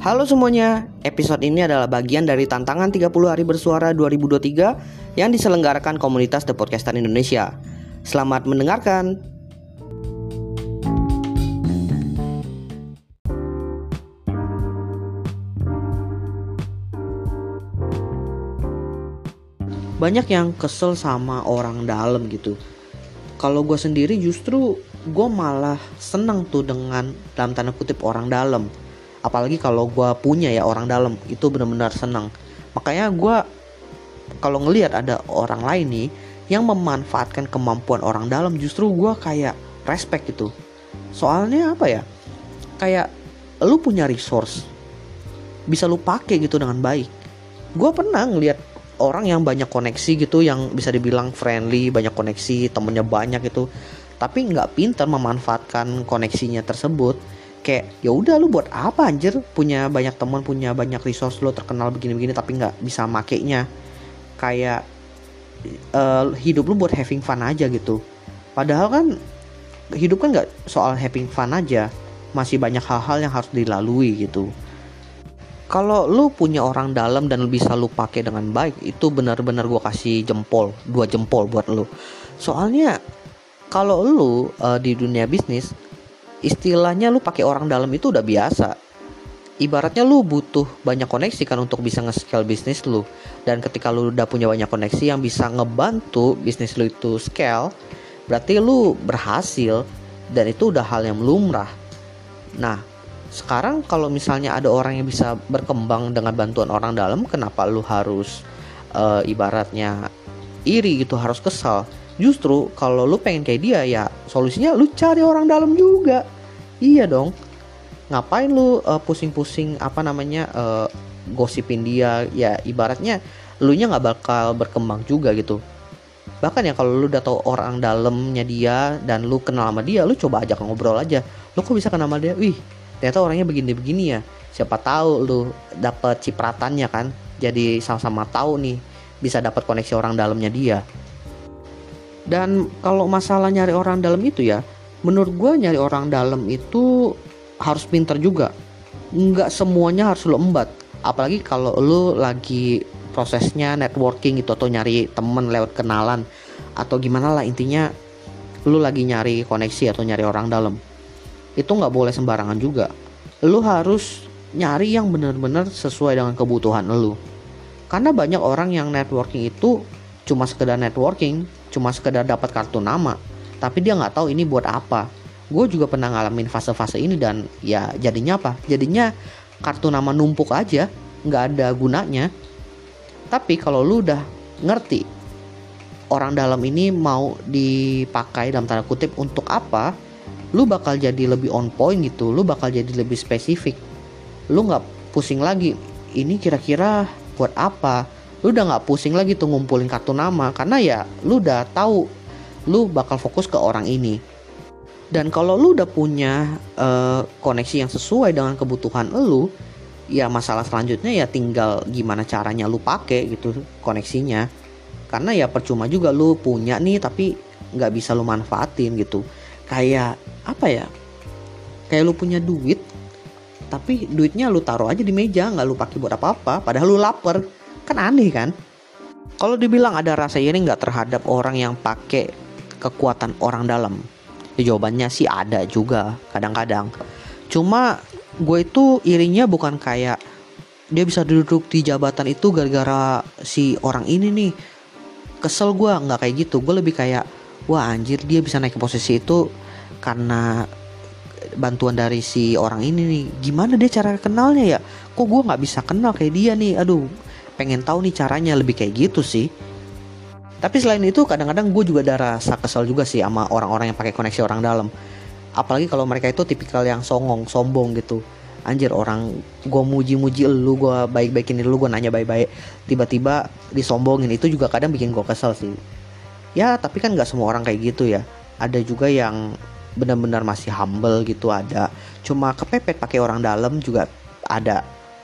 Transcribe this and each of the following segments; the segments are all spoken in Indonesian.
Halo semuanya, episode ini adalah bagian dari tantangan 30 hari bersuara 2023 yang diselenggarakan komunitas The Podcaster Indonesia. Selamat mendengarkan. Banyak yang kesel sama orang dalam gitu. Kalau gue sendiri justru gue malah seneng tuh dengan dalam tanda kutip orang dalam. Apalagi kalau gue punya ya orang dalam, itu benar-benar senang. Makanya gue kalau ngelihat ada orang lain nih yang memanfaatkan kemampuan orang dalam, justru gue kayak respect gitu. Soalnya apa ya, kayak lu punya resource, bisa lu pakai gitu dengan baik. Gue pernah ngelihat orang yang banyak koneksi gitu, yang bisa dibilang friendly, banyak koneksi, temennya banyak gitu, tapi nggak pintar memanfaatkan koneksinya tersebut. Kayak ya udah, lu buat apa anjir punya banyak teman, punya banyak resource, lu terkenal begini-begini tapi nggak bisa makainya. Kayak hidup lu buat having fun aja gitu. Padahal kan hidup kan nggak soal having fun aja, masih banyak hal-hal yang harus dilalui gitu. Kalau lu punya orang dalam dan bisa lu pakai dengan baik, itu benar-benar gue kasih jempol, 2 jempol buat lu. Soalnya kalau lu di dunia bisnis, istilahnya lu pakai orang dalam itu udah biasa. Ibaratnya lu butuh banyak koneksi kan untuk bisa nge-scale bisnis lu. Dan ketika lu udah punya banyak koneksi yang bisa ngebantu bisnis lu itu scale, berarti lu berhasil, dan itu udah hal yang lumrah. Nah, sekarang kalau misalnya ada orang yang bisa berkembang dengan bantuan orang dalam, kenapa lu harus ibaratnya iri gitu, harus kesal? Justru kalau lu pengen kayak dia, ya solusinya lu cari orang dalam juga. Iya dong. Ngapain lu pusing-pusing gosipin dia? Ya ibaratnya lu nya nggak bakal berkembang juga gitu. Bahkan ya kalau lu udah tahu orang dalamnya dia dan lu kenal sama dia, lu coba ajak ngobrol aja. Lu kok bisa kenal sama dia? Wih, ternyata orangnya begini-begini ya. Siapa tahu lu dapet cipratannya kan. Jadi sama-sama tahu nih, bisa dapat koneksi orang dalamnya dia. Dan kalau masalah nyari orang dalam itu ya, menurut gue nyari orang dalam itu harus pintar juga. Nggak semuanya harus lo embat. Apalagi kalau lo lagi prosesnya networking gitu, atau nyari temen lewat kenalan, atau gimana lah, intinya lo lagi nyari koneksi atau nyari orang dalam. Itu nggak boleh sembarangan juga. Lo harus nyari yang benar-benar sesuai dengan kebutuhan lo. Karena banyak orang yang networking itu cuma sekedar networking, cuma sekedar dapat kartu nama, tapi dia nggak tahu ini buat apa. Gue juga pernah ngalamin fase-fase ini, dan ya jadinya apa? Jadinya kartu nama numpuk aja, nggak ada gunanya. Tapi kalau lu udah ngerti orang dalam ini mau dipakai dalam tanda kutip untuk apa, lu bakal jadi lebih on point gitu, lu bakal jadi lebih spesifik. Lu nggak pusing lagi, ini kira-kira buat apa? Lu udah gak pusing lagi tuh ngumpulin kartu nama, karena ya lu udah tahu lu bakal fokus ke orang ini. Dan kalau lu udah punya koneksi yang sesuai dengan kebutuhan lu, ya masalah selanjutnya ya tinggal gimana caranya lu pakai gitu koneksinya. Karena ya percuma juga lu punya nih tapi gak bisa lu manfaatin gitu. Kayak apa ya, kayak lu punya duit tapi duitnya lu taruh aja di meja, gak lu pakai buat apa-apa, padahal lu lapar. Kan aneh kan? Kalau dibilang ada rasa iri nggak terhadap orang yang pakai kekuatan orang dalam, ya jawabannya sih ada juga kadang-kadang. Cuma gue itu irinya bukan kayak dia bisa duduk di jabatan itu gara-gara si orang ini nih. Kesel gue, nggak kayak gitu. Gue lebih kayak, wah anjir, dia bisa naik ke posisi itu karena bantuan dari si orang ini nih. Gimana dia cara kenalnya ya? Kok gue nggak bisa kenal kayak dia nih? Aduh, pengen tahu nih caranya, lebih kayak gitu sih. Tapi selain itu kadang-kadang gue juga ada rasa kesel juga sih sama orang-orang yang pakai koneksi orang dalam. Apalagi kalau mereka itu tipikal yang songong, sombong gitu. Anjir, orang gue muji-muji lu, gue baik-baikin lu, gue nanya baik-baik, tiba-tiba disombongin. Itu juga kadang bikin gue kesel sih. Ya tapi kan gak semua orang kayak gitu ya. Ada juga yang benar-benar masih humble gitu, ada. Cuma kepepet pakai orang dalam juga ada.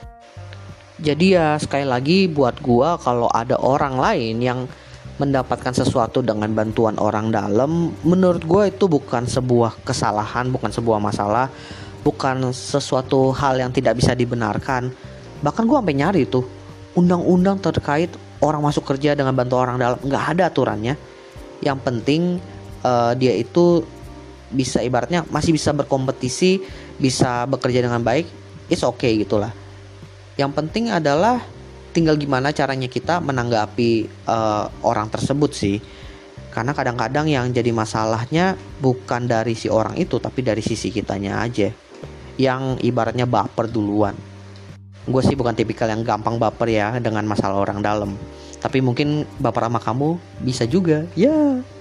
Jadi ya sekali lagi buat gua, kalau ada orang lain yang mendapatkan sesuatu dengan bantuan orang dalam, menurut gua itu bukan sebuah kesalahan, bukan sebuah masalah. bukan sesuatu hal yang tidak bisa dibenarkan. Bahkan gue sampai nyari tuh undang-undang terkait orang masuk kerja dengan bantu orang dalam, nggak ada aturannya. Yang penting dia itu bisa, ibaratnya masih bisa berkompetisi, bisa bekerja dengan baik, it's okay gitulah. Yang penting adalah tinggal gimana caranya kita menanggapi orang tersebut sih. Karena kadang-kadang yang jadi masalahnya bukan dari si orang itu, tapi dari sisi kitanya aja yang ibaratnya baper duluan. Gue sih bukan tipikal yang gampang baper ya dengan masalah orang dalam, tapi mungkin baper sama kamu bisa juga ya.